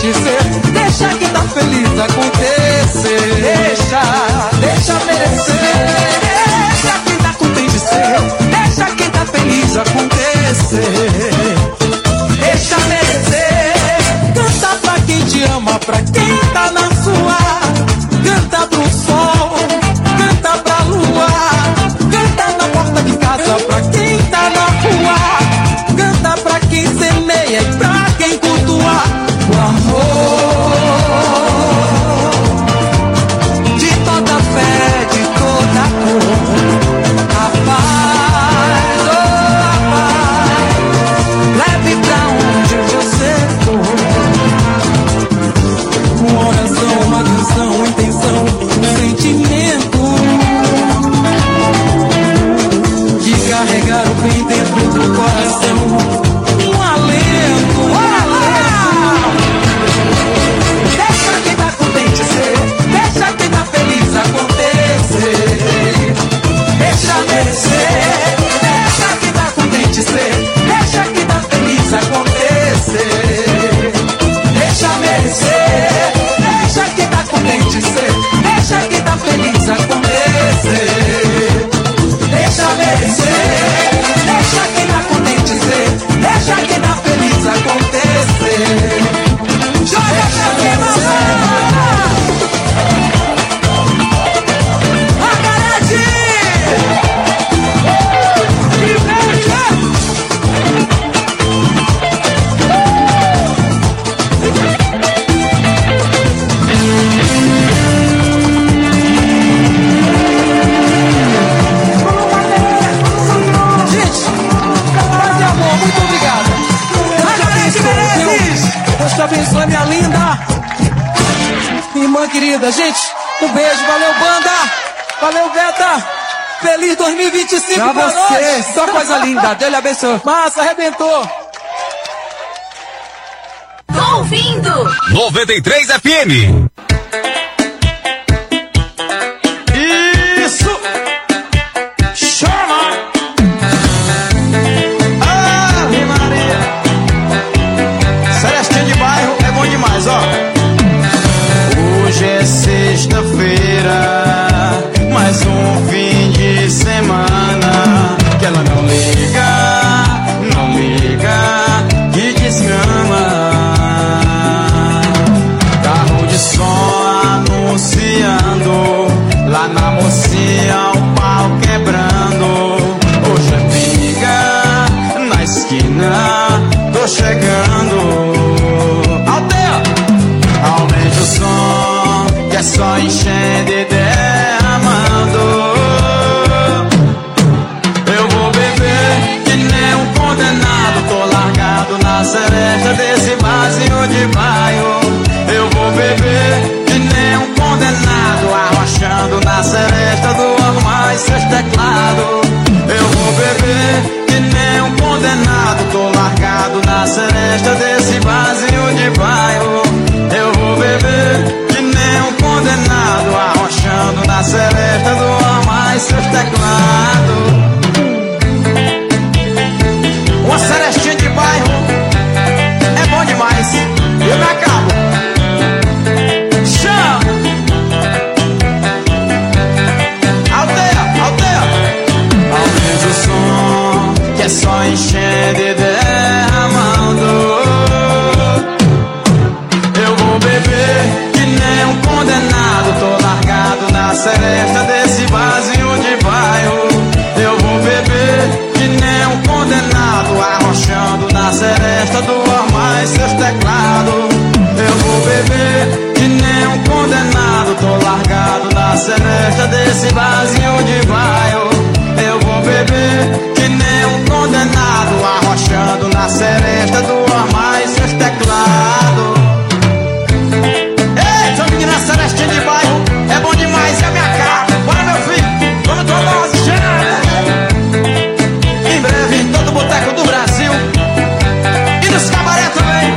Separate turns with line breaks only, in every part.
de ser. Deixa quem tá feliz acontecer. Deixa merecer. Deixa quem tá contente de ser. Deixa quem tá feliz acontecer. Deixa merecer. Canta pra quem te ama, pra quem tá na sua. Canta pro sol, canta pra lua. Canta na porta de casa pra quem tá na rua. Canta pra quem semeia e pra quem cultua o amor. De toda fé, de toda cor. A paz, oh a paz. Leve pra onde você for. Uma oração, uma canção, intenção, um sentimento de carregar o bem dentro do coração. Um alento, deixa quem tá contente ser. Deixa quem tá feliz acontecer. Deixa merecer. Deixa quem tá contente ser. Deixa quem tá feliz acontecer. Deixa merecer. Deixa quem tá contente ser. Deixa quem tá feliz acontecer. Deixa merecer. Deixa quem tá contente ser. Deixa quem tá feliz acontecer. Joga essa cima, Acarete! Deus te abençoe, minha linda irmã querida. Gente, um beijo, valeu banda, valeu Beta, feliz 2025 pra você, nós. Só coisa linda, Deus lhe abençoe. Massa, arrebentou.
Ouvindo
93 FM.
Isso! Chama! Ave Maria! Celestinha de bairro é bom demais, ó. Hoje é sexta-feira, mais um fim de semana. Que ela não liga, que desgrama. Carro de som anunciando, lá na mocinha o pau quebrando. Hoje é briga na esquina, tô chegando. Aldeia! Aumente o som, que é só enchendo e derramando. Eu vou beber que nem um condenado, tô largado na seresta desse barzinho de bairro. Eu vou beber que nem um condenado, arrochando na seresta do armário e seus teclados. Eu vou beber que nem um condenado, tô largado na seresta desse barzinho de bairro. Eu vou beber que nem um condenado, arrochando na seresta do armário e seus teclados. Uma serestinha de bairro é bom demais. Eu me acabo. Chama! Aldeia, aldeia! Aumente o som, que é só enchendo e derramando. Eu vou beber que nem um condenado, tô largado na seresta desse barzinho de bairro. Eu vou beber que nem um condenado, arrochando na seresta do armário e seus teclados. Eu vou beber que nem um condenado, tô largado na seresta desse barzinho de bairro. Eu vou beber que nem um condenado, arrochando na seresta do armário e seus teclados. Ei, sua menina Celestinha de bairro, é bom demais, é minha cara. Bora, meu filho, vamos tomar umas geadas. Em breve, em todo boteco do Brasil e nos cabaré também.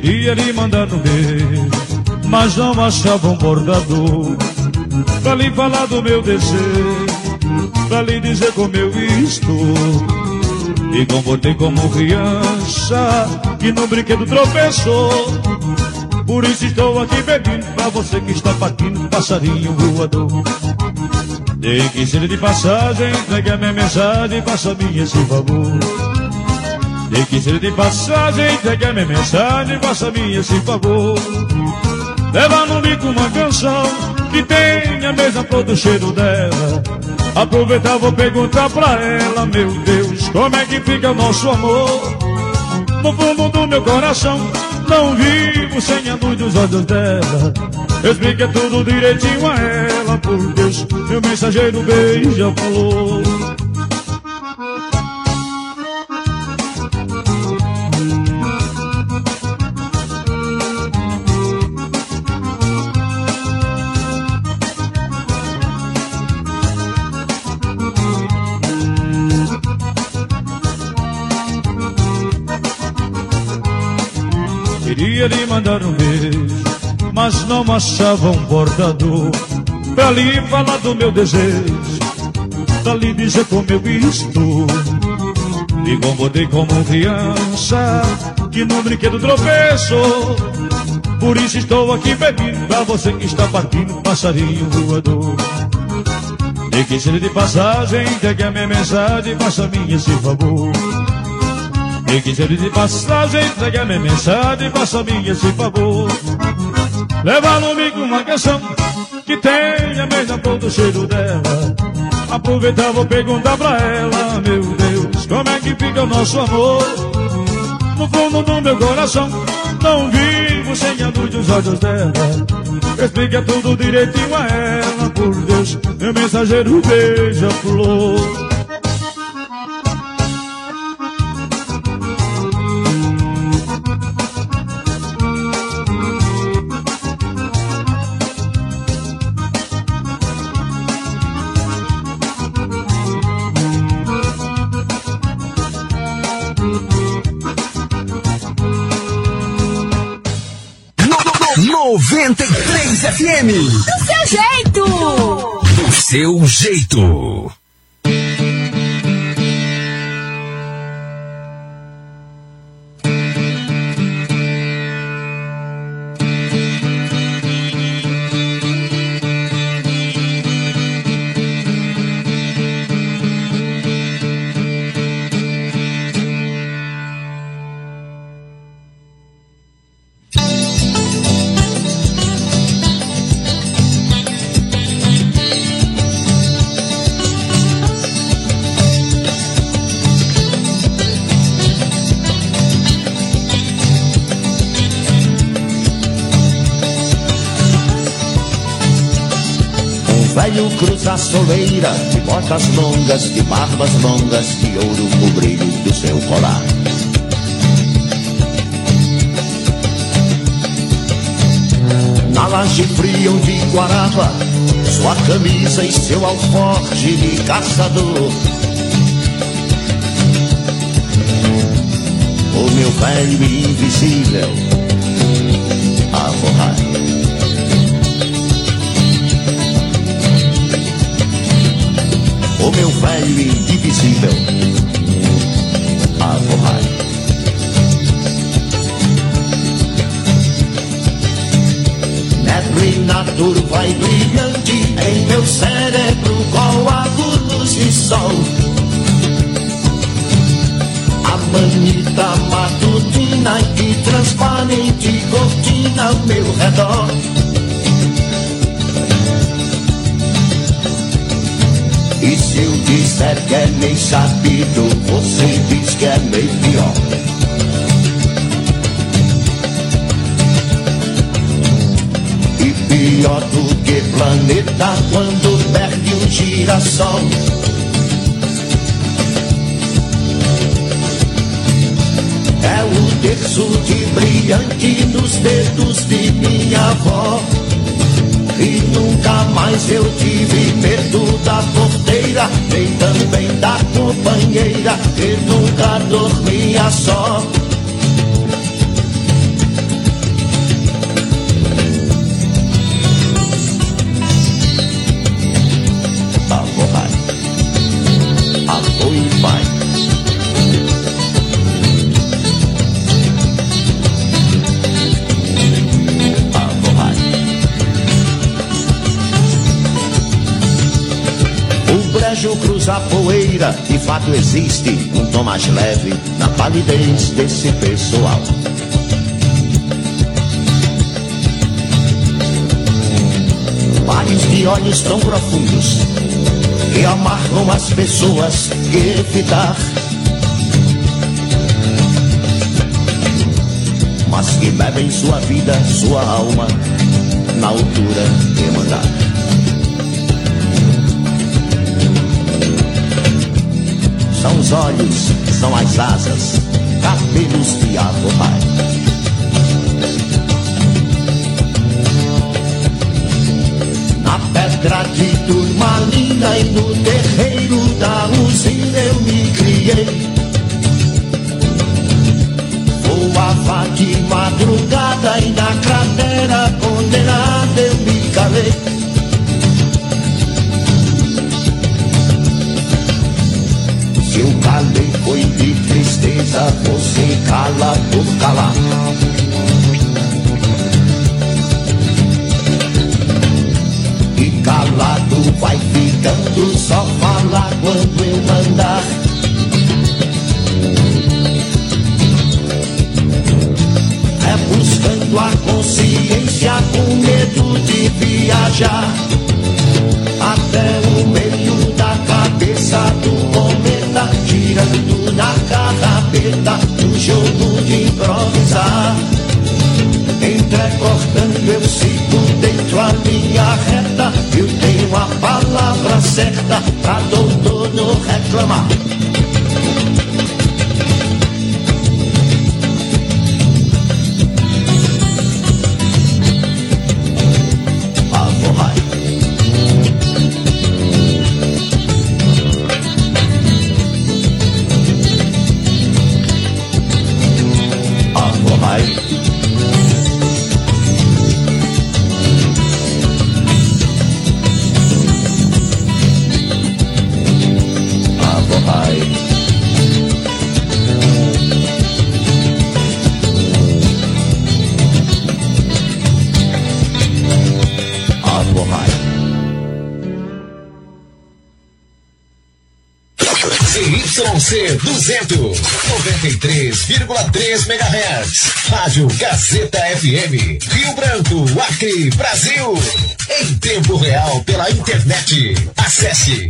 Queria lhe mandar um beijo, mas não achava um bordador pra lhe falar do meu desejo, pra lhe dizer como eu estou. Me comportei como criança que no brinquedo tropeçou. Por isso estou aqui pedindo pra você que está partindo, passarinho voador. Tem que ser de passagem, entregue a minha mensagem, faça-me esse favor. Tem que ser de passagem, entregue a minha mensagem, faça-me esse favor. Leva no bico uma canção que tenha a mesma flor do cheiro dela. Aproveitar, vou perguntar pra ela, meu Deus, como é que fica o nosso amor? No fundo do meu coração, não vivo sem a luz dos olhos dela. Explica tudo direitinho a ela, por Deus, meu mensageiro beija-flor. Queria lhe mandar um beijo, mas não achava um bordador pra lhe falar do meu desejo, pra lhe dizer como eu estou. Me comportei como criança que no brinquedo tropeçou. Por isso estou aqui pedindo pra você que está partindo, passarinho voador. Tem que ser de passagem, entregue a minha mensagem, faça-me esse favor. Tem que ser de passagem, entregue a minha mensagem, faça-me esse favor. Leva no mico uma canção que tenha a mesma flor do cheiro dela. Aproveitar, vou perguntar pra ela, meu Deus, como é que fica o nosso amor? No fundo do meu coração, não vivo sem a luz dos olhos dela. Explica tudo direitinho a ela, por Deus, meu mensageiro beija-flor.
No 93 FM.
Do seu jeito.
Do seu jeito.
Velho cruza a soleira, de botas longas, de barbas longas, de ouro o brilho do seu colar. Na laje fria onde guarava sua camisa e seu alforje de caçador, o meu velho invisível a forrar. O meu velho indivisível a forrar. Neblina turva e brilhante em meu cérebro, coágulos de sol. A manita matutina e transparente cortina ao meu redor. E se eu disser que é meio sabido, você diz que é meio pior. E pior do que planeta quando perde um girassol. É o terço de brilhante nos dedos de minha avó. E nunca mais eu tive medo da porteira, nem também da companheira, que nunca dormia só. Sérgio cruza a poeira, de fato existe um tom mais leve na palidez desse pessoal. Pares de olhos tão profundos que amargam as pessoas que evitar, mas que bebem sua vida, sua alma na altura de mandar. São os olhos, são as asas, cabelos de avoar. Na pedra de turmalina e no terreiro da usina eu me criei. Voava de madrugada e na cratera condenada eu me calei. Se eu calei foi de tristeza, você cala por calar. E calado vai ficando, só falar quando eu mandar. É buscando a consciência com medo de viajar até o meio da cabeça do cometa, girando na carrapeta do jogo de improvisar. Entrecortando eu sigo dentro a linha reta, eu tenho a palavra certa pra doutor não reclamar.
ZYC 200, 93,3 MHz. Rádio Gazeta FM, Rio Branco, Acre, Brasil. Em tempo real pela internet. Acesse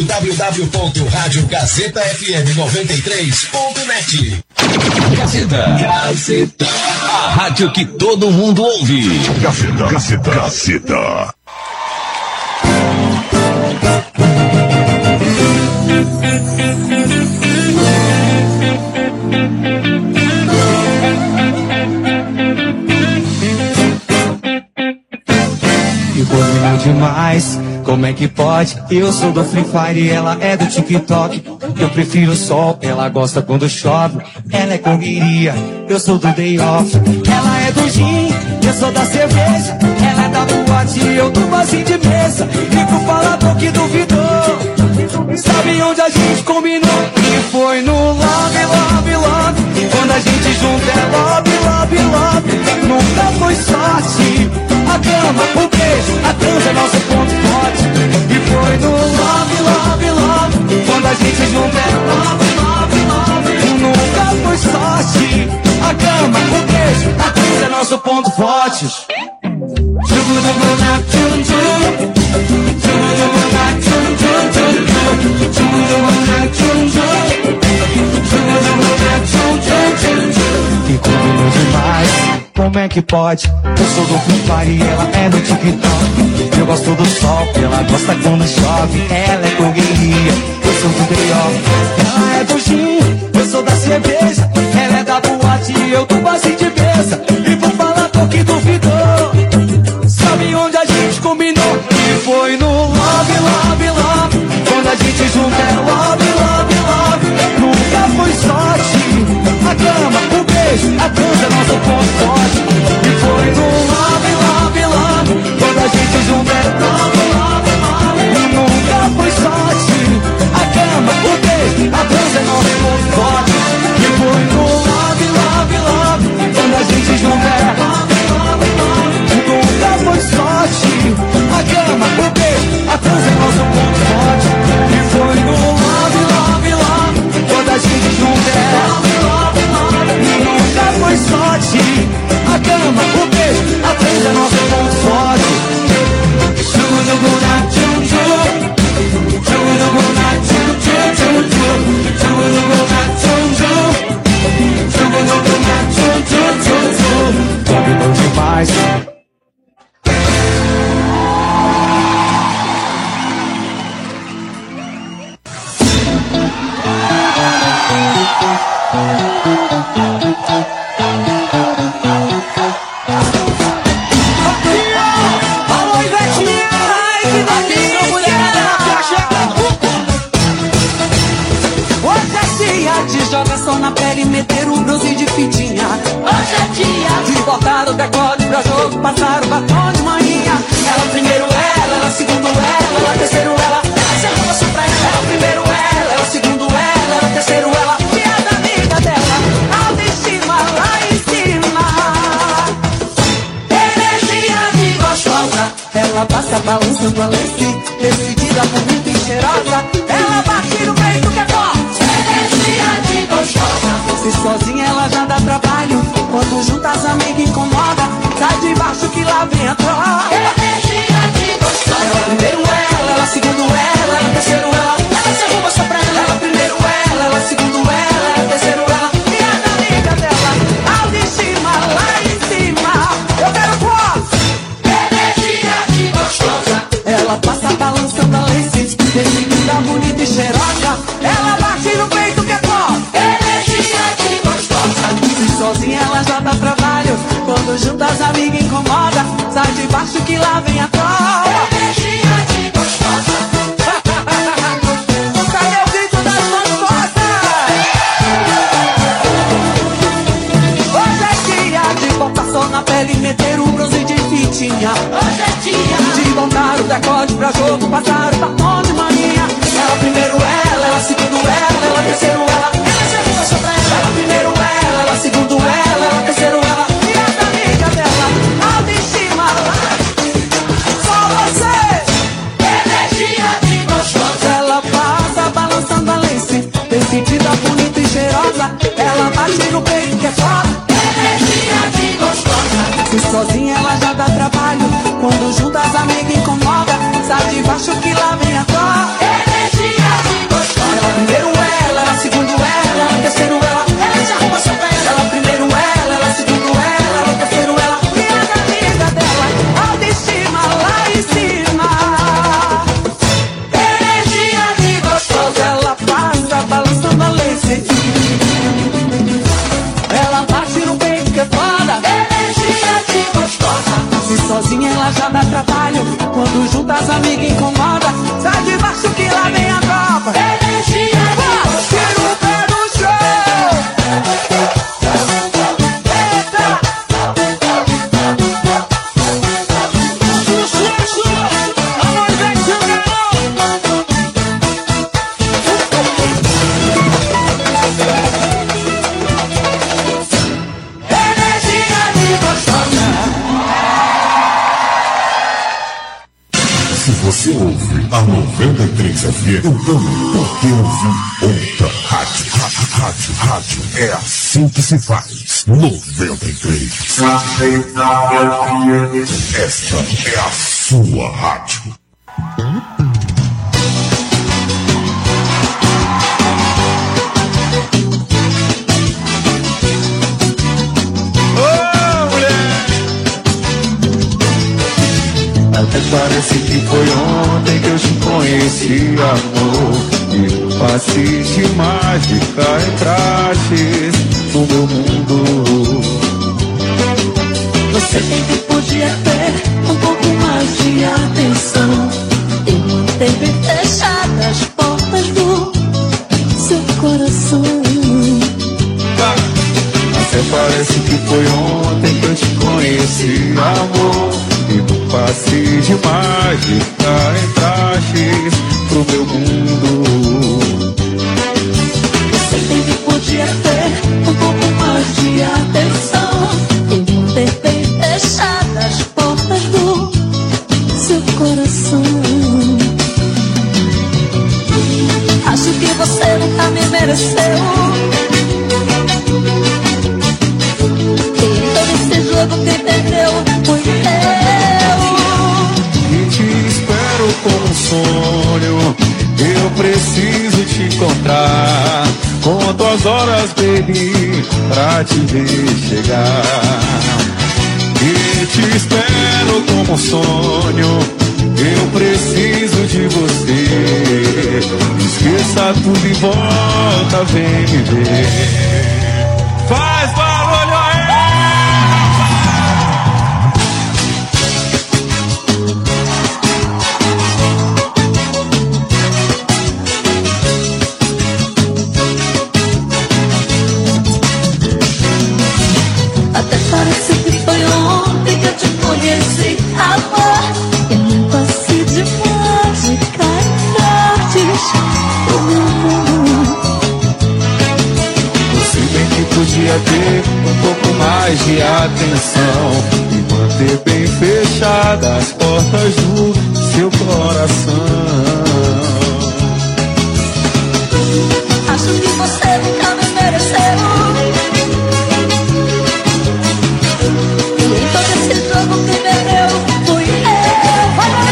www.radiogazetafm93.net. Gazeta. A rádio que todo mundo ouve. Gazeta.
Ficou lindo demais, como é que pode? Eu sou do Free Fire e ela é do TikTok. Eu prefiro o sol, ela gosta quando chove. Ela é correria, eu sou do day off. Ela é do gin, eu sou da cerveja. Ela é da boate, eu do barzinho de mesa. E pro falador que duvidou, sabe onde a gente combinou? E foi no love, love, love. Quando a gente junta é love, love, love. Nunca foi sorte. A cama, o beijo, a transa é nosso ponto forte. E foi no love, love, love. Quando a gente junta é love, love, love. Nunca foi sorte. A cama, o beijo, a transa é nosso ponto forte. E combinou demais, como é que pode? Eu sou do Free Fire e ela é do TikTok. Eu gosto do sol, ela gosta quando chove. Ela é correria, eu sou do day off. Ela é do gin, eu sou da cerveja. Ela é da boate, eu do barzinho de mesa. E por falar que duvidou, sabe onde a gente combinou? E foi no love, love, love. Quando a gente junta é love, love, love. Nunca foi sorte. A cama, o beijo, a transa é nosso ponto forte. E foi no love, love, love. Quando a gente junta é love, love, love. Nunca foi sorte. A cama, o beijo, a transa é nosso ponto forte. E foi no love, love, love. Quando a gente junta é love, love, love. Nunca foi sorte. A cama, o beijo, a transa é nosso ponto forte. E foi mais.
Alô, Ivetinha! Ai, que delícia!
Hoje é dia de jogação na pele, meter um bronze de fitinha.
Hoje é dia
De botar o decote pra jogo, passar o batom de manhinha. Ela primeiro ela segundo ela terceiro ela se arruma só pra ela. Ela primeiro ela segundo ela terceiro ela. E a da amiga dela, autoestima lá em cima. Energia de gostosa, ela passa balançando a lace, decidida, bonita e cheirosa. Ela bate no peito que é forte. Energia de gostosa, se sozinha ela já dá trabalho. Quando junta as amigas incomoda, sai de baixo que lá vem a troca.
energia de gostosa.
Ela primeiro ela segundo ela terceiro ela se arruma só pra ela. Ela primeiro ela segundo ela terceiro ela. E a da amiga dela, autoestima lá em cima. Eu quero força.
Energia de gostosa.
Ela passa balançando a lace, decidida, bonita e cheirosa. Ela bate no peito que é forte.
Energia de gostosa.
Se sozinha ela já dá trabalho. Quando junta as amigas incomoda, sai de baixo que lá vem a tropa.
Energia de gostosa.
Cadê o grito das gostosas? Hoje é dia de botar sol na pele e meter um bronze de fitinha.
Hoje é dia
De botar o decote pra jogo, passar o batom de manhinha. Ela primeiro ela segundo ela terceiro ela se arruma só pra ela. Ela primeiro ela segundo ela terceiro ela. E a da amiga dela, autoestima lá. Só você.
energia de gostosa.
Ela passa balançando a lace, decidida, bonita e cheirosa. Ela bate no peito que é foda.
Energia de gostosa.
Se sozinha ela já dá trabalho. Quando junta as amigas incomoda, sai de baixo que lá vem a troca.
Energia de gostosa.
Ela primeiro ela segundo ela terceiro ela se arruma só pra ela. Ela primeiro ela segundo ela terceiro ela. E a da amiga dela, autoestima lá em cima.
Energia de gostosa.
Ela passa balançando a lace. Ela bate no peito que é foda.
Energia de gostosa.
Se sozinha ela já dá trabalho. Quando junta as amigas incomoda, sai de baixo que lá vem a tropa.
Energia de
Tira o pé do chão. Eita. Amor, vem seu
energia de gostosa.
Se você ouve a 93 FM, então porque ouvir outra rádio. Rádio é assim que se faz. 93. Esta é a sua rádio.
Até parece que foi ontem que eu te conheci, amor. E passes de mágica entraste no meu mundo.
Você sempre podia ter um pouco mais de atenção e manter bem fechadas as portas do seu coração.
Até parece que foi ontem que eu te conheci, amor. E no passe de mágica entraste pro meu mundo.
Você sempre podia ter um pouco mais de atenção e manter bem fechadas as portas do seu coração. Acho que você nunca me mereceu. E em todo esse jogo quem perdeu foi eu.
E te espero como um sonho. Eu preciso te encontrar. Conto as horas, baby, pra te ver chegar. E
um sonho. Eu preciso de você. Esqueça tudo e volta, vem me ver. Faz barulho aí!
Até parece que foi ontem que eu te conheci, amor. Eu não passei de mágica em tardes do meu mundo.
Você bem que podia ter um pouco mais de atenção e manter bem fechadas as portas do seu coração.
Acho que você nunca me mereceu. E todo esse jogo que perdeu fui eu.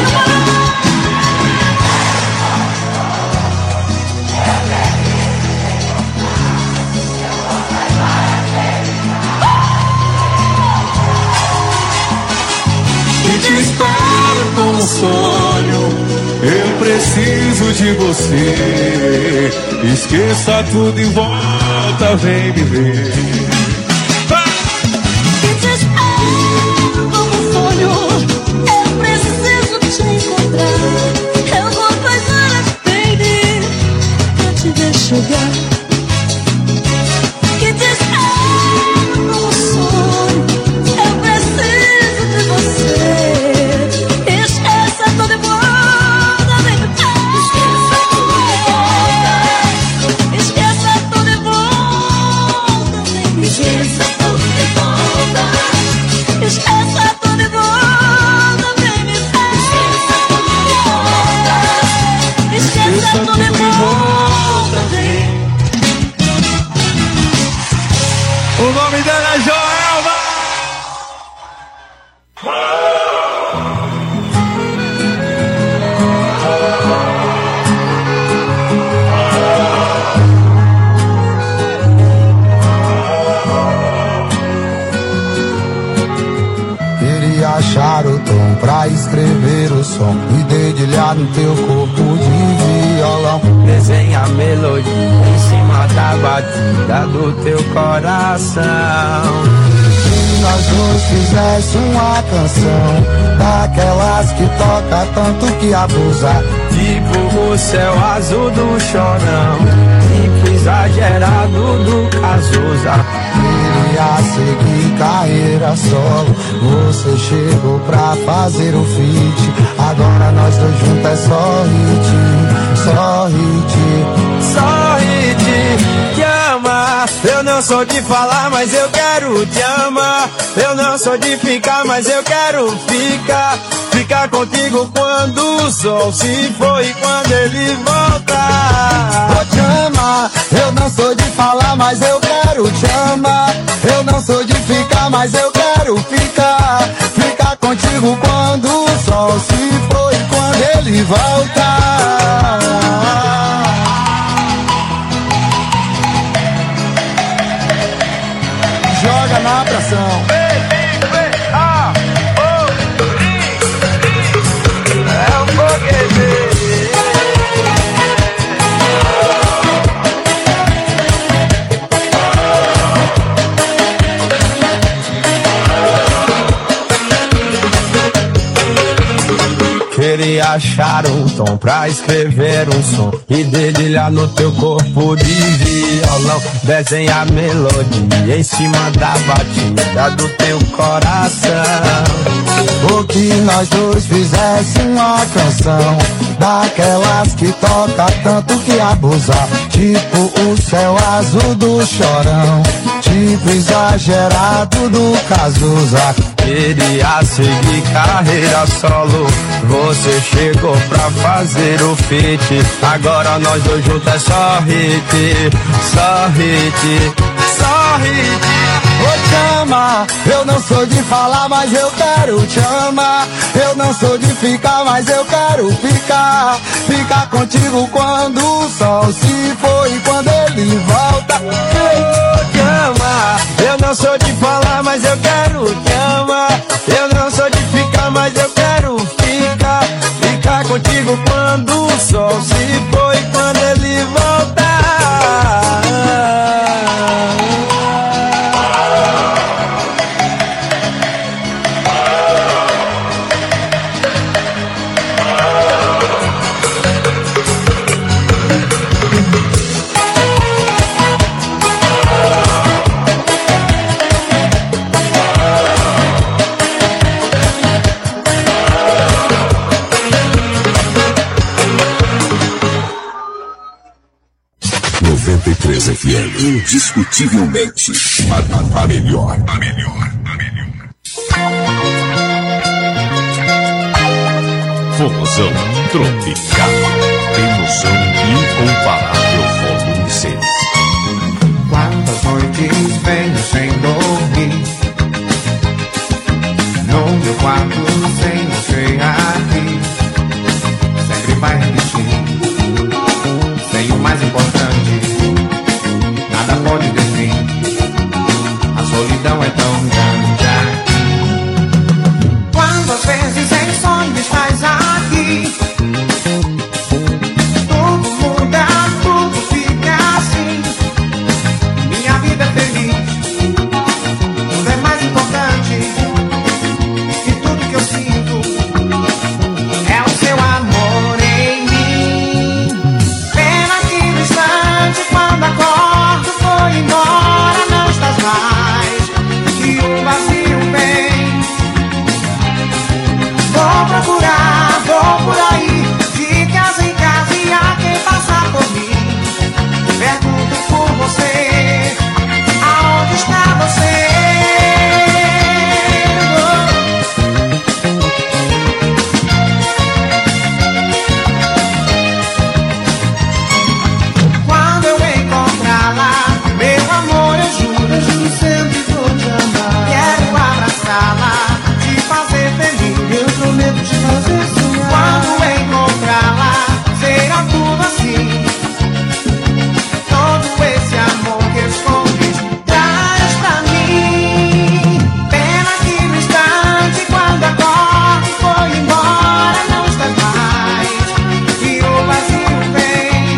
E te espero com um sonho. Eu preciso de você. Esqueça tudo e volta, vem me ver.
E te espero como um sonho. Eu preciso te encontrar. Eu vou fazer as baby pra te ver chegar. E te espero como um sonho. Eu preciso de você. Esqueça tudo e volta.
O nome dela é Joelma.
Queria achar o tom pra escrever o som e dedilhar no teu corpo de violão.
Desenha a melodia em cima da batida do teu coração.
Se nós dois fizesse uma canção daquelas que toca tanto que abusa,
tipo o céu azul do Chorão, tipo exagerado do Cazuza.
Queria seguir carreira solo, você chegou pra fazer o feat. Agora nós dois juntos é só hit, só hit.
Só hit, te ama. Eu não sou de falar, mas eu quero te amar. Eu não sou de ficar, mas eu quero ficar. Ficar contigo quando o sol se for e quando ele voltar.
Vou te amar, eu não sou de falar, mas eu quero te amar. Eu não sou de ficar, mas eu quero ficar. Ficar contigo quando o sol se for e quando ele voltar. Joga na pressão.
É um foguete. Queria achar um tom pra escrever um som e dedilhar no teu corpo de violão. Desenhar a melodia em cima da batida do teu coração.
O que nós dois fizesse uma canção daquelas que toca tanto que abusa, tipo o céu azul do Chorão, tipo exagerado do Cazuza.
Queria seguir carreira solo, você chegou pra fazer o feat. Agora nós dois juntos é só hit, só hit, só hit.
Vou te amar, eu não sou de falar, mas eu quero te amar. Eu não sou de ficar, mas eu quero ficar. Ficar contigo quando o sol se for e quando ele volta.
Vou te amar, eu não sou de falar, mas eu quero te amar. Eu não sou de ficar, mas eu quero
Indiscutivelmente, a melhor.
Forrozão tropical, emoção incomparável, volume 6.
Quantas noites venho sem dormir, no meu quarto sem você aqui, sempre vai repetir, sem o mais importante, nada pode definir, a solidão é tão grande aqui. Quantas vezes em sonhos estás aqui, tudo muda, tudo fica assim, minha vida é feliz, tudo é mais importante, e tudo que eu sinto é o seu amor em mim. Pena que no instante quando acordo foi embora, não estás mais, e o vazio vem. Vou procurar, vou por aí, de casa em casa, e a quem passar por mim pergunto por você, aonde está você? Quando eu encontrá-la, meu amor, eu juro sempre vou te amar. Quero abraçá-la, te fazer feliz, eu prometo te fazer sonhar. Quando encontrá-la, será tudo assim, todo esse amor que escondes, traz pra mim. Pena que no instante quando acordo foi embora, não estás mais, e o vazio vem.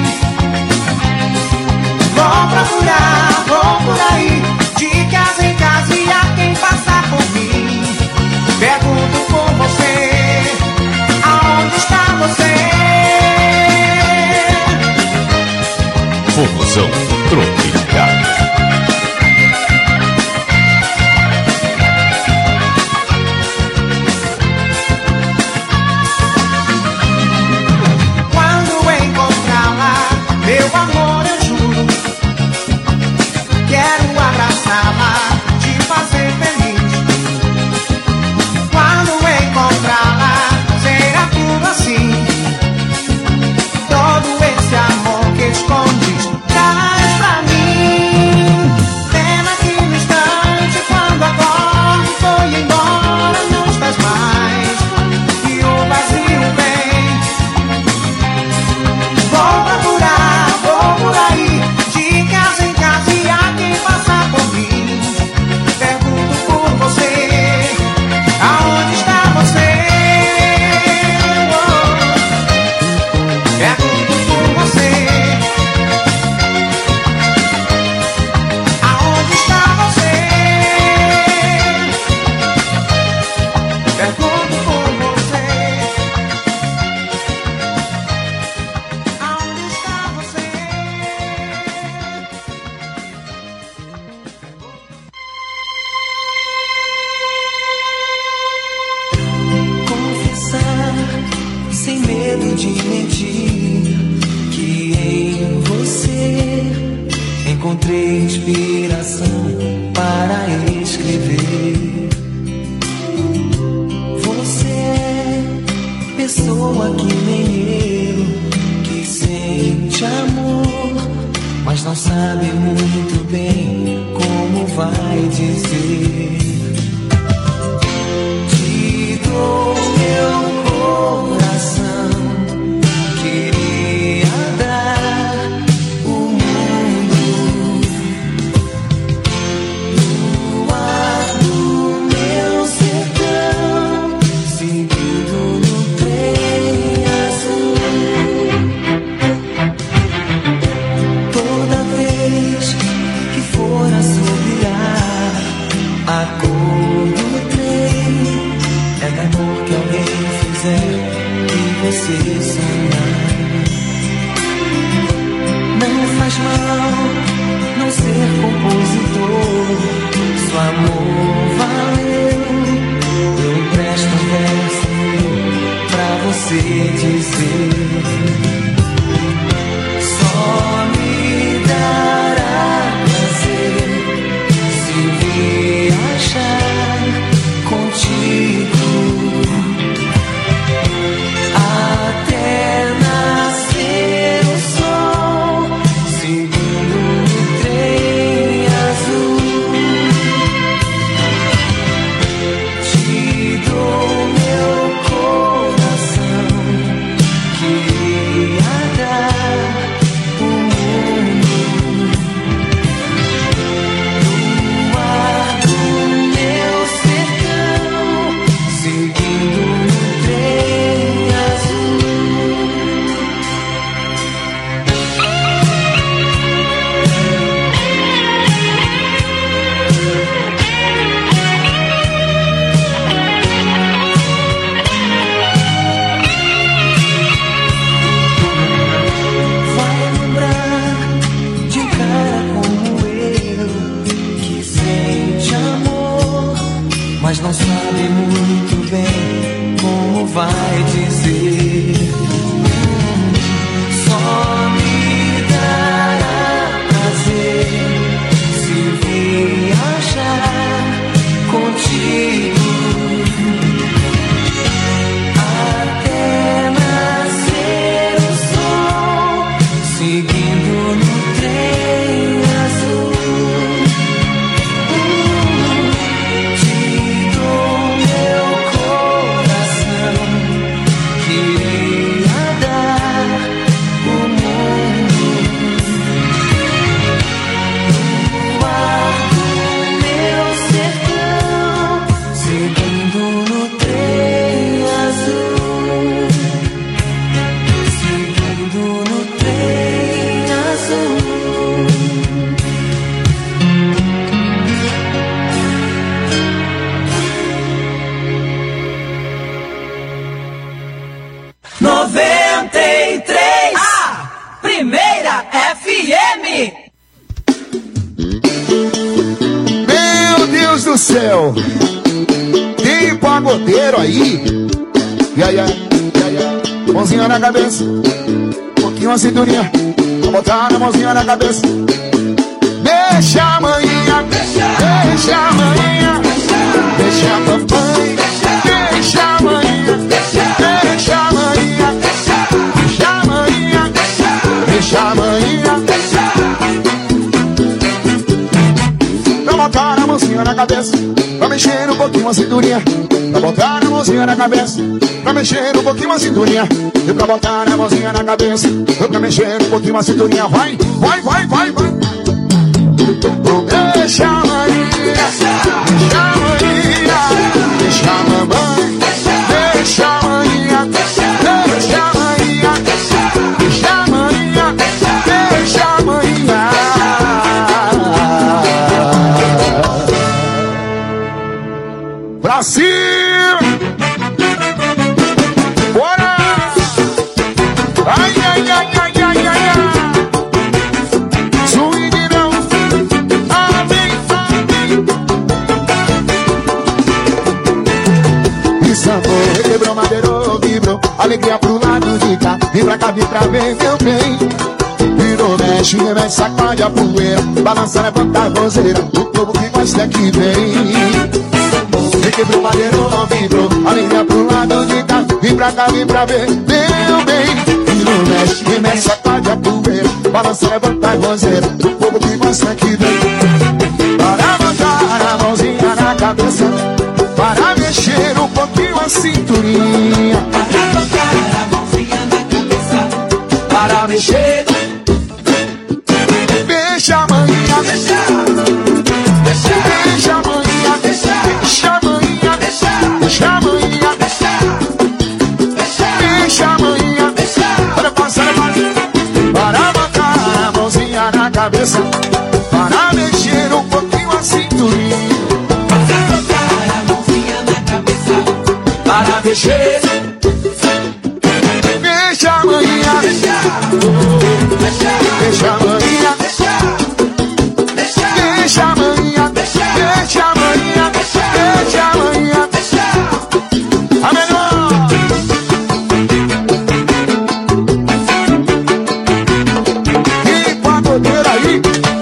Vou procurar, vou por aí, de casa em casa, e a quem passar por mim pergunto por você, aonde está você?
Forrozão tropical.
Quando encontrá-la, meu amor, eu juro, quero abraçá-la, te fazer feliz. Quando encontrá-la, será tudo assim, todo esse amor que escondes, traz pra mim. Pena que no instante quando acordo foi embora, não estás mais, e o vazio vem. Vou procurar, vou por aí, de casa em casa, e a quem passar por mim pergunto por você, aonde está você? Pergunto por você, aonde está você? Pergunto por você, aonde está você?
Confessar, sem medo de mentir, que em você encontrei inspiração para escrever. Você é pessoa que nem eu, que sente amor, mas não sabe muito bem como vai dizer. Te dou meu coração, queria dar o mundo no ar do meu sertão, seguindo no trem azul. Toda vez que for assobiar a cor do trem, é da cor que alguém fizer e você sonhar. Não faz mal não ser compositor, se o amor valeu, eu empresto um verso meu pra você dizer. Só me dará bem, como vai dizer? Só me dará prazer se viajar contigo até nascer o sol, seguindo no trem azul. Te dou meu coração, queria dar o mundo no ar do meu sertão, seguindo no trem azul, seguindo no trem azul.
93, a primeira FM.
Meu Deus do céu! Tem pagodeiro aí? Mãozinha na cabeça, pouquinho a cinturinha, vou botar a mãozinha na cabeça. Deixa a manhinha, deixa a manhinha, deixa a papai, deixa a manhinha, deixa a manhinha, deixa a manhinha, deixa a manhinha. Pra botar a mãozinha na cabeça, pra mexer um pouquinho a cinturinha, pra botar a mãozinha na cabeça, pra mexer um pouquinho a cinturinha, e pra botar a mãozinha na cabeça, pra mexer um pouquinho a cinturinha. Vai, vai, vai, vai, vai. Deixa a Maria, deixa a Maria, deixa a mamãe, deixa a Maria, deixa a Maria, deixa a Maria, deixa a Maria. Pra cima! Bora! Ai, ai, ai, ai, ai, ai, ai. Sambou, quebrou, madeirou, vibrou, alegria pro lado de cá, vem pra cá, vem pra ver meu bem. Virou, mexe, remexe, sacode a poeira, balança, levanta a roseira, o povo que gosta que vem. Quebrou, madeirou, vibrou, alegria pro lado de cá, vem pra cá, vem pra ver meu bem. Virou, mexe, remexe, sacode a poeira, balança, levanta a roseira, o povo que gosta que vem. Para botar a mãozinha na cabeça, para mexer um pouquinho a cinturinha,
Para botar a mãozinha na cabeça, para mexer.
Deixa a manhinha, deixa a manhinha, deixa a manhinha, deixa a manhinha, deixa a manhinha, para passar para botar a mãozinha na cabeça, para mexer um pouquinho a cinturinha, para mexer. Deixa a manhinha, deixa a manhinha, deixa a manhinha, deixa a manhinha, deixa a manhinha, a melhor. E pagodeiro aí,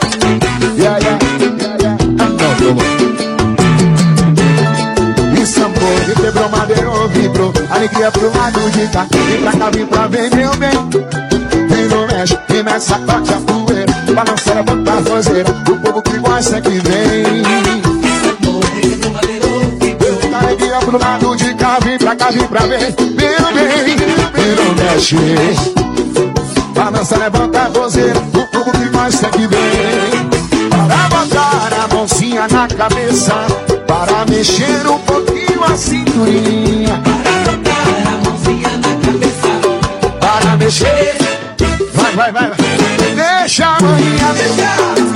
e sambou, e quebrou, madeirou, vibrou, alegria pro lado de cá, vem pra cá, vem pra ver meu bem. Vem no mexe, e mexe, sacode a poeira, balança, levanta a roseira, o povo que gosta que vem. Alegria pro lado de cá, vem pra cá, vem pra ver meu bem. Vem no mexe, balança, levanta a roseira, o povo que gosta que vem. Para botar a mãozinha na cabeça, para mexer um pouquinho a cinturinha,
Para botar a mãozinha na cabeça,
para mexer. Vai, vai, vai, vai. Deixa a manhinha, deixa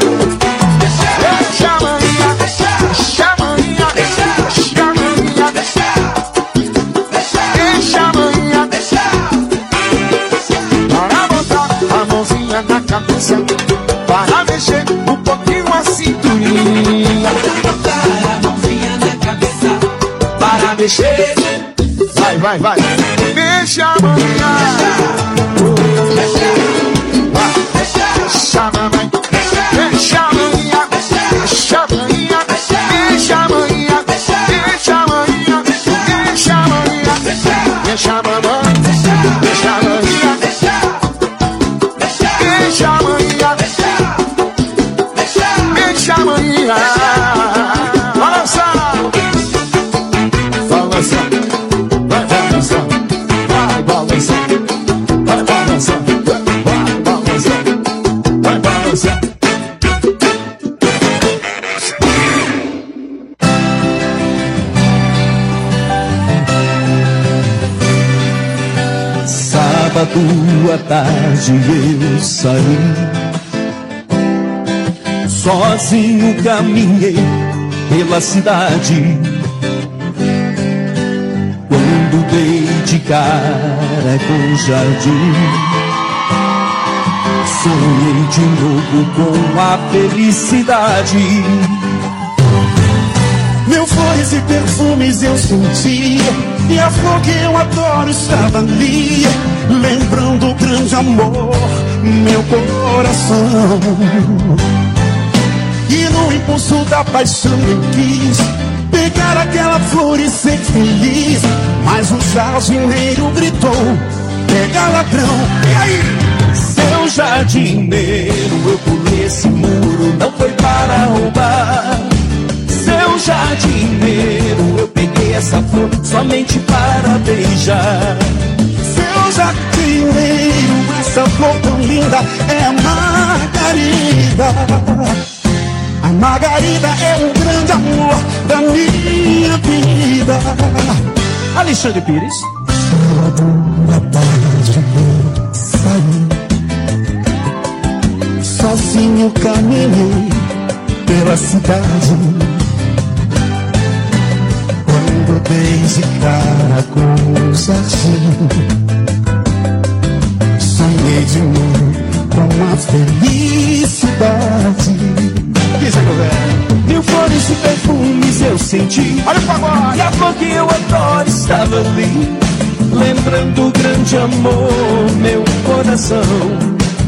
a manhinha, deixa a manhinha, deixa a manhinha, deixa a manhinha, para botar a mãozinha na cabeça, para mexer um pouquinho a cinturinha,
para botar a mãozinha na cabeça, para mexer.
Vai. Deixa amanhã. Deixa mamãe. Deixa amanhã. Deixa amanhã. Deixa amanhã. Deixa amanhã. Deixa amanhã. Deixa mamãe. Deixa amanhã. Deixa amanhã. Deixa amanhã. Balança. Balança. Vai balançar. Vai balançar. Vai balançar. Vai balançar. Vai balançar.
Sábado à tarde eu saí, sozinho caminhei pela cidade. Quando dei de cara com o jardim, sonhei de novo com a felicidade. Mil flores e perfumes eu sentia, e a flor que eu adoro estava ali, lembrando o grande amor, meu coração. E no impulso da paixão eu quis pegar aquela flor e ser feliz, mas o jardineiro gritou: pega ladrão. E aí? Seu jardineiro, eu pulei esse muro, não foi para roubar. Seu jardineiro, eu peguei essa flor somente para beijar. Seu jardineiro, essa flor tão linda é a Margarida. A Margarida é um grande amor da minha vida. Alexandre Pires. Sozinho caminhei pela cidade, quando dei de cara com o jardim, sonhei de novo com a felicidade. Mil flores e perfumes eu senti, olha o pagode, e a flor que eu adoro estava ali, lembrando o grande amor, meu coração.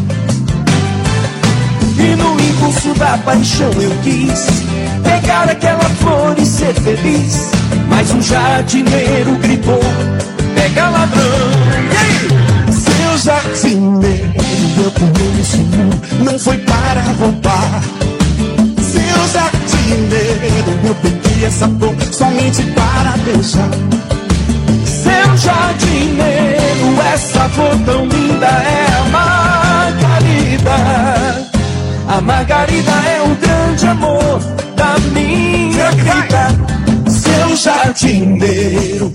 E no impulso da paixão eu quis pegar aquela flor e ser feliz, mas um jardineiro gritou: pega ladrão. E aí? Seu jardineiro, eu pulei esse muro, não foi para roubar. Seu jardineiro, eu peguei essa flor somente para beijar. Seu jardineiro, essa flor tão linda é a Margarida. A Margarida é o grande amor da minha vida. Seu jardineiro,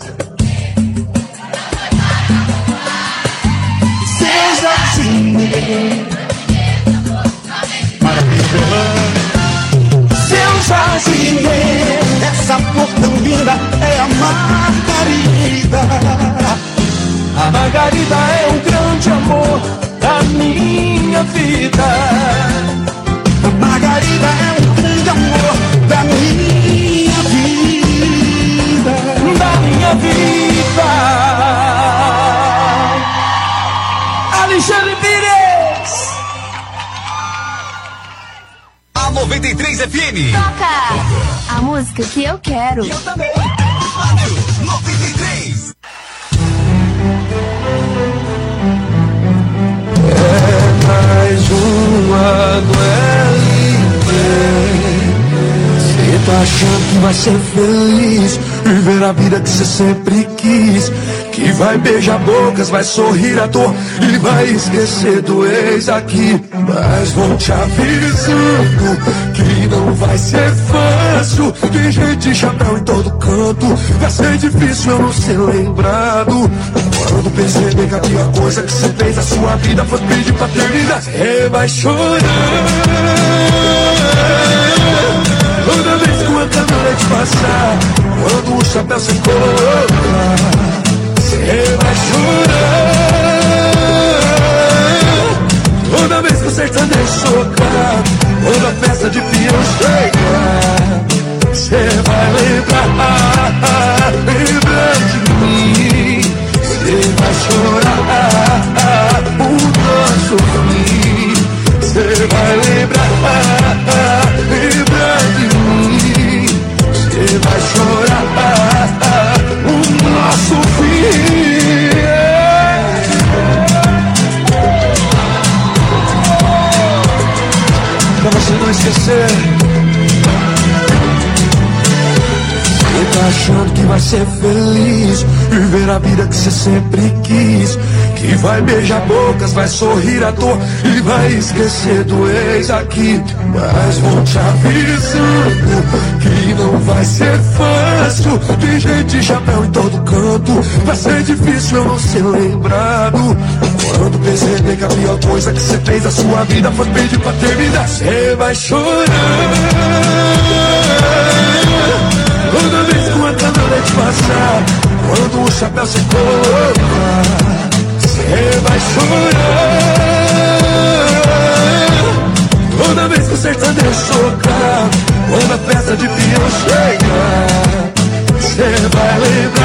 seu jardineiro, seu jardineiro, essa flor tão linda é a Margarida. A Margarida é o grande amor da minha vida. A Margarida é um grande amor da minha vida. Da minha vida. Alexandre Pires.
A 93 FM.
Toca a música que eu quero.
Eu também. Rádio 93.
Mais uma do LP. Cê tá achando que vai ser feliz, viver a vida que cê sempre quis, que vai beijar bocas, vai sorrir à toa e vai esquecer do ex aqui. Mas vou te avisando que não vai ser fácil. Tem gente de chapéu em todo canto, vai ser difícil eu não ser lembrado. Quando perceber que a pior coisa que você fez na sua vida foi pedir paternidade, você vai chorar. Toda vez que uma caminhonete passar, quando o chapéu se colocar, você vai chorar. Toda vez que o sertanejo socar, quando a festa de peão chegar, você vai lembrar de mim.
você. Você tá achando que vai ser feliz, viver a vida que você sempre quis, que vai beijar bocas, vai sorrir à toa e vai esquecer do ex aqui. Mas vou te avisando que não vai ser fácil. Tem gente de chapéu em todo canto, vai ser difícil eu não ser lembrado. Quando perceber que a pior coisa que você fez na sua vida foi pedir pra terminar, você vai chorar. Toda vez que uma câmera te passar, quando o chapéu se colocar, você vai chorar. Toda vez que o sertanejo socar, quando a festa de peão chegar, você vai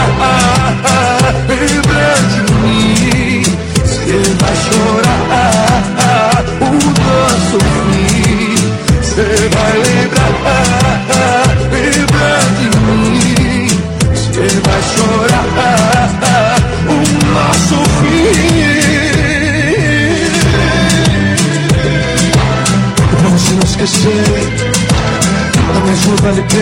lembrar de mim. Você vai chorar o nosso fim. Você vai lembrar de mim. Você vai chorar o nosso fim. Não se não esquecer da mesma LP.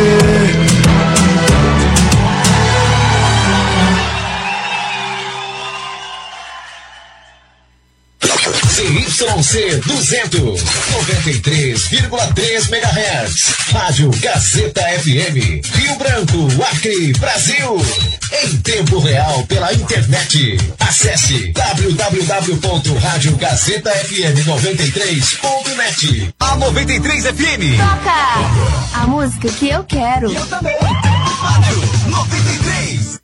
ZYC 200, 93,3 MHz. Rádio Gazeta FM, Rio Branco, Acre, Brasil. Em tempo real pela internet. Acesse www.radiogazetafm93.net. A 93 FM.
Toca a música que eu quero.
Eu também. Rádio 93.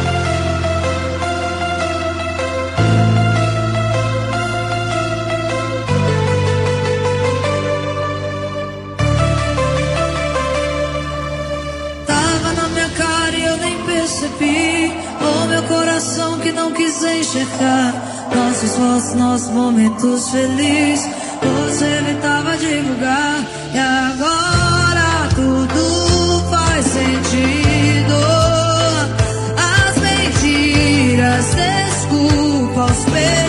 Percebi, oh meu coração que não quis enxergar nossos rostos, nossos momentos felizes. Você evitava divulgar e agora tudo faz sentido. As mentiras, desculpa, os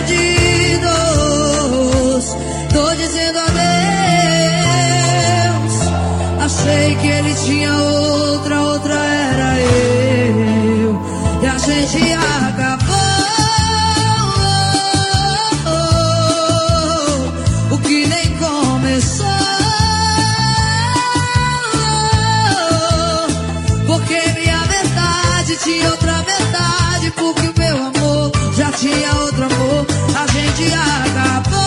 perdidos. Tô dizendo adeus. Achei que ele tinha outra era eu. E a gente acabou. O que nem começou. Porque minha verdade tinha outra verdade. Porque o meu amor já tinha outro amor. A gente acabou.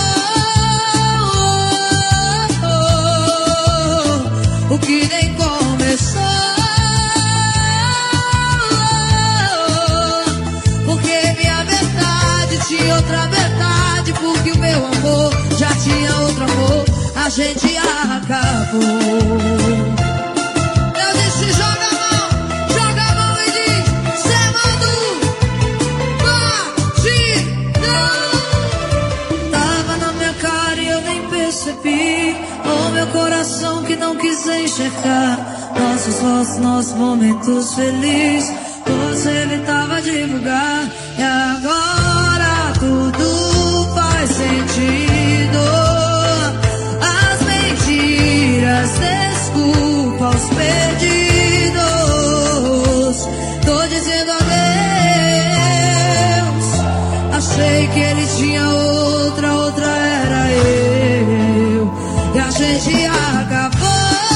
O que nem começou. Tinha outra verdade, porque o meu amor já tinha outro amor, a gente acabou. Eu disse joga a mão e diz, cê mandou, batidão. Tava na minha cara e eu nem percebi, oh meu coração que não quis enxergar nossos rostos, nossos momentos felizes. Você evitava divulgar e agora tudo faz sentido. As mentiras, desculpa, os perdidos. Tô dizendo adeus. Achei que ele tinha outra era eu. E a gente acabou.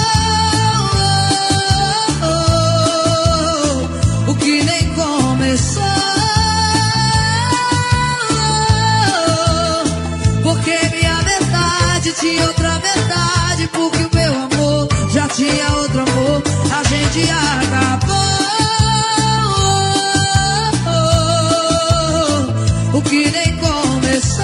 O que nem começou. Tinha outra verdade, porque o meu amor já tinha outro amor, a gente acabou. O que nem começou.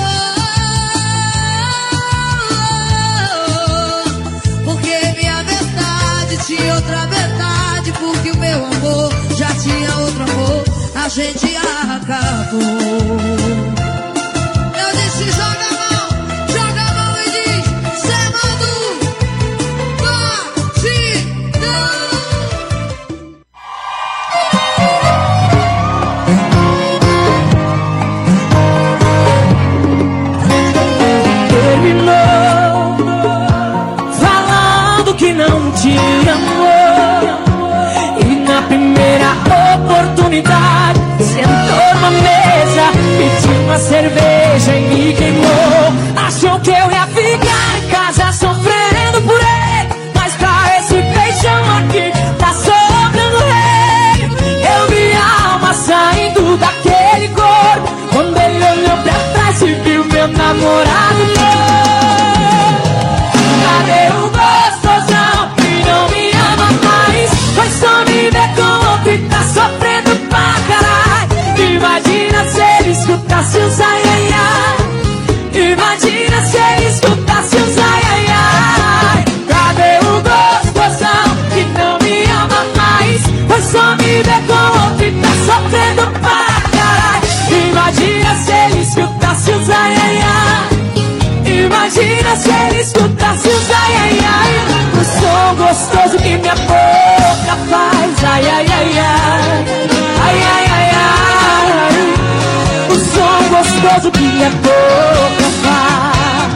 Porque minha verdade tinha outra verdade, porque o meu amor já tinha outro amor, a gente acabou. Eu disse joga a mão.
uma cerveja e me queimou. Achou que eu ia ficar em casa sofrendo por ele, mas pra esse beijão aqui tá sobrando rei. Eu vi a alma saindo daquele corpo, quando ele olhou pra trás e viu meu namorado novo. Cadê o gostosão que não me ama mais? Foi só me ver com outro e tá sofrendo pra caralho. Imagina se ele escutasse os ai ai ai. Imagina se ele escutasse os ai ai ai. Cadê o gostosão que não me ama mais? Foi só me ver com outro e tá sofrendo pra caralho. Imagina se ele escutasse os ai ai ai. Imagina se ele escutasse os ai ai ai. O som gostoso que minha boca faz. Ai ai ai ai. Ai ai ai ai. O som gostoso que minha boca faz.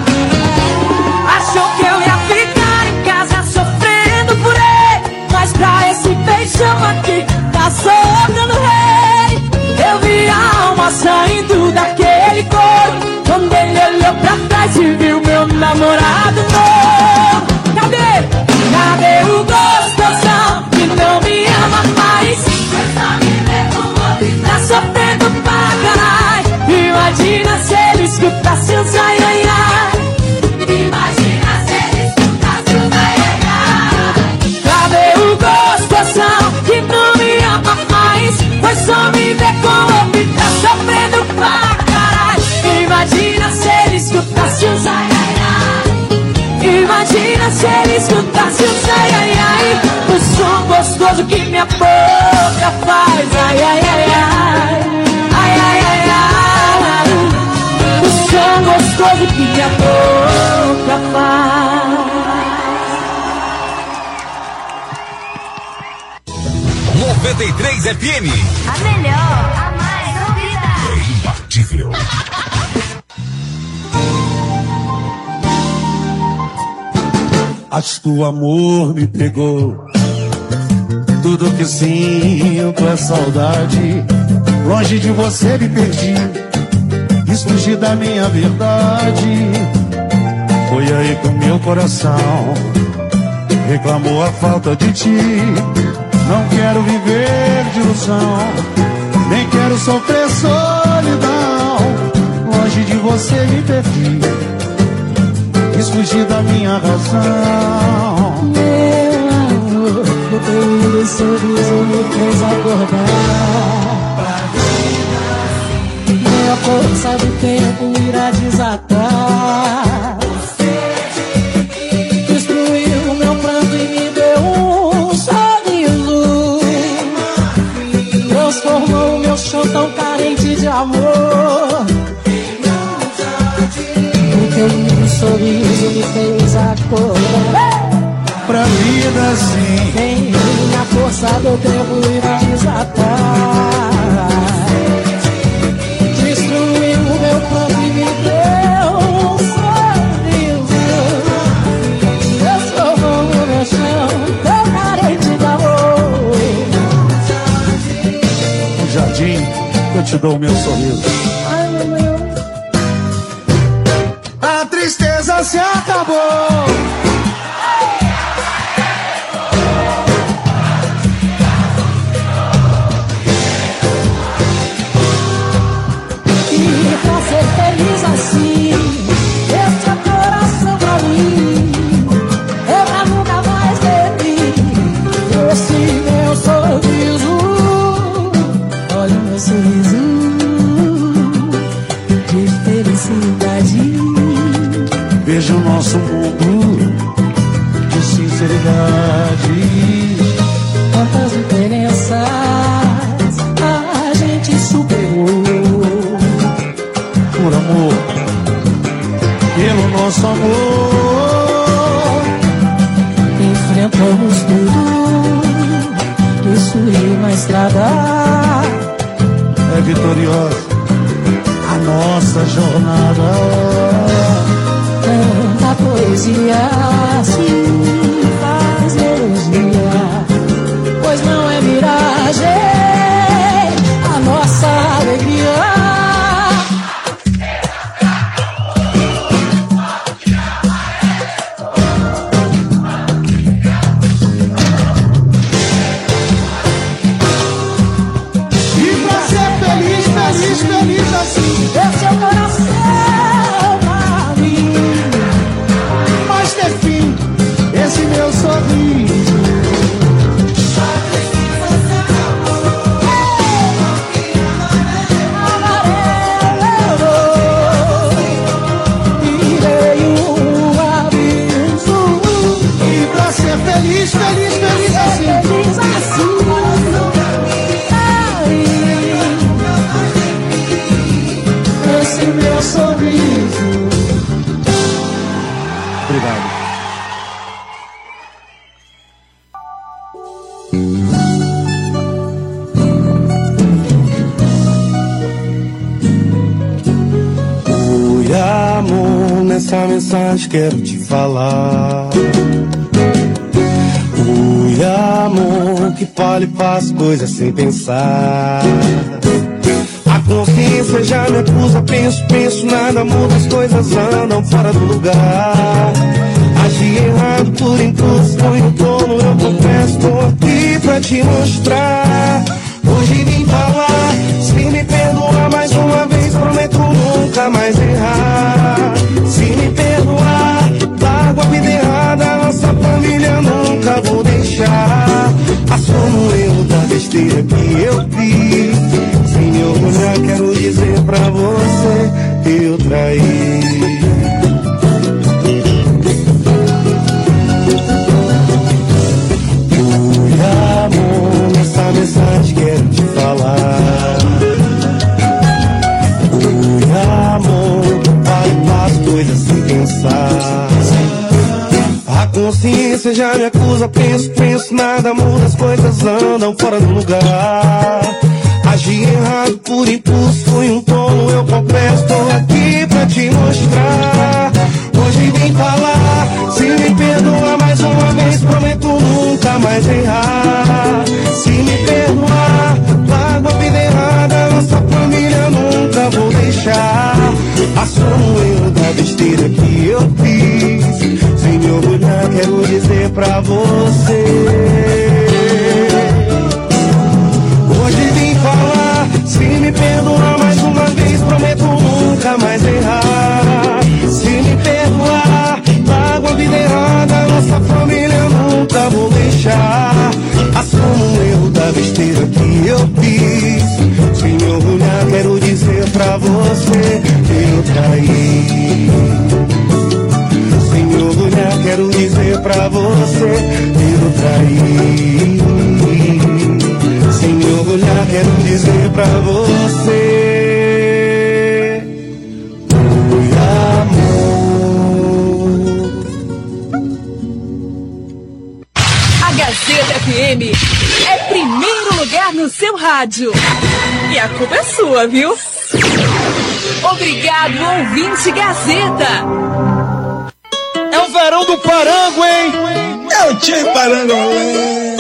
Achou que eu ia ficar em casa sofrendo por ele, mas pra esse beijão aqui tá sobrando rei. Eu vi a alma saindo daquele corpo, quando ele olhou pra trás e viu meu namorado novo. Cadê? Cadê o gostosão que não me ama mais? Foi só me ver com outro e tá sofrendo pra caralho. Imagina se ele escutasse os ai ai ai. Imagina se ele escutasse os ai ai ai. Cadê o gostosão que não me ama mais? Foi só me ver com outro e tá sofrendo pra caralho. Imagina se ele escutasse os ai ai ai. Imagina se ele escutasse os ai ai ai. O som gostoso que minha boca faz. Ai ai ai ai. Ai ai ai ai. O som gostoso que minha boca faz.
93 FM.
A melhor, a mais ouvida.
É imbatível.
Acho que o amor me pegou. Tudo que sinto é saudade. Longe de você me perdi. Quis fugir da minha verdade. Foi aí que o meu coração reclamou a falta de ti. Não quero viver de ilusão, nem quero sofrer solidão. Longe de você me perdi. Quis fugir da minha razão.
Meu amor, o teu lindo sorriso me fez acordar. Minha força do tempo irá desatar. Destruiu o meu pranto e me deu um sorriso. Transformou o meu chão tão carente de amor. O teu lindo sorriso me fez acordar.
Pra vida sim.
Vem, a força do tempo irá desatar. Destruiu o meu pranto e me deu um sorriso. Transformou o meu chão tão carente de amor.
No jardim, eu te dou o meu sorriso.
Ai, meu.
A tristeza se acabou.
E pra ser feliz assim, esse é coração pra mim. É pra nunca mais repetir esse meu sorriso. Olha o meu sorriso de felicidade.
Veja o nosso mundo de sinceridade.
Quantas diferenças a gente superou.
Por amor, pelo nosso amor,
enfrentamos tudo. Isso e na estrada
é vitoriosa a nossa jornada.
Tanta poesia se faz melodia, pois não é miragem a nossa alegria.
nessa mensagem quero te falar. Oi, amor, que fale e faço coisas sem pensar. A consciência já me acusa, penso, nada muda, as coisas andam fora do lugar. Agi errado por impulso, fui um tolo, eu confesso, tô aqui pra te mostrar. Hoje vim falar, se me perdoar mais uma vez, prometo nunca mais errar. Se me perdoar, largo a vida errada, nossa família nunca vou deixar. Assumo o erro da besteira que eu fiz. Sem me orgulhar, quero dizer pra você, eu traí. Mensagem quero te falar. Oi, amor, pai, faço coisas sem pensar. A consciência já me acusa, penso, nada muda, as coisas andam fora do lugar. Agi errado por impulso, fui um tolo, eu confesso, tô aqui pra te mostrar. Hoje vim falar, se me perdoar mais uma vez, prometo nunca mais errar. Se me perdoar, largo a vida errada, nossa família nunca vou deixar. Assumo o erro da besteira que eu fiz. Sem me orgulhar, quero dizer pra você. Hoje vim falar, se me perdoar mais uma vez, prometo nunca mais errar. Se me perdoar, largo a vida errada, nossa família nunca vou deixar. Assumo o erro da besteira que eu fiz. Sem me orgulhar, quero dizer pra você, eu traí. Sem me orgulhar, quero dizer pra você, eu traí. Sem me orgulhar, quero dizer pra você, oi, amor.
A Gazeta FM é primeiro lugar no seu rádio. E a culpa é sua, viu? Obrigado, ouvinte Gazeta.
É o verão do Parango, hein? É o Tchê Parangolé.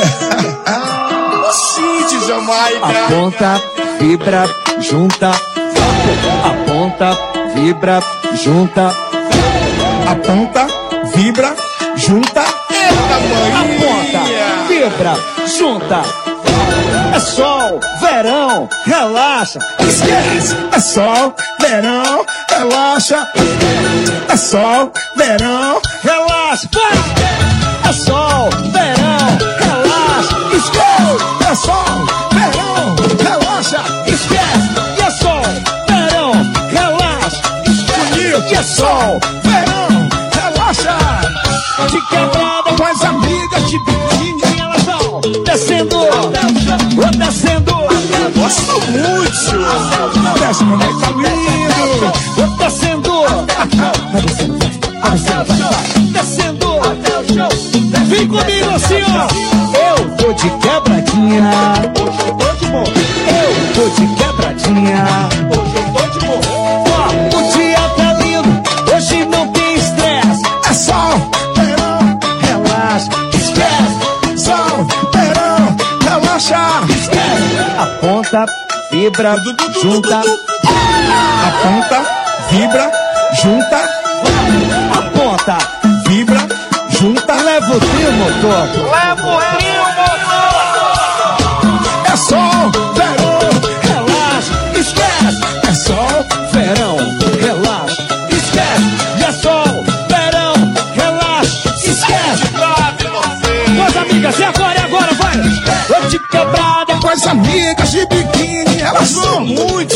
Cid Jamaica.
Aponta, vibra, junta. Aponta, vibra, junta.
Aponta, vibra, junta.
Aponta, vibra, junta. É sol, verão, relaxa.
Esquece. É sol, verão, relaxa. É sol, verão,
relaxa. Para! É sol, verão, relaxa.
Esquece. É sol, verão, relaxa.
Esquece. E é sol, verão, relaxa.
Bonito.
E é sol,
verão, relaxa.
De quebrada
com as amigas de biquíni,
elas vão descendo, descendo.
Gosto muito. Desce, meu pai, tá lindo.
Descendo. Descendo. Vem comigo assim, ó. Eu tô de quebradinha. Eu tô de quebradinha. Ó, o dia tá lindo. Hoje não tem estresse.
É sol, verão,
relaxa. Esquece.
Sol, verão, relaxa.
Esquece. Aponta, vibra, junta.
Aponta, vibra, junta.
Aponta,
vibra, junta.
Leva o trio, motor.
Leva o trio, motor. É sol, verão,
relaxa. Esquece.
É sol,
verão, relaxa. Esquece. E é sol, verão, relaxa. Esquece. Boas amigas, e agora, vai. Eu de quebrada
com as amigas de biquíni, elas vão muito.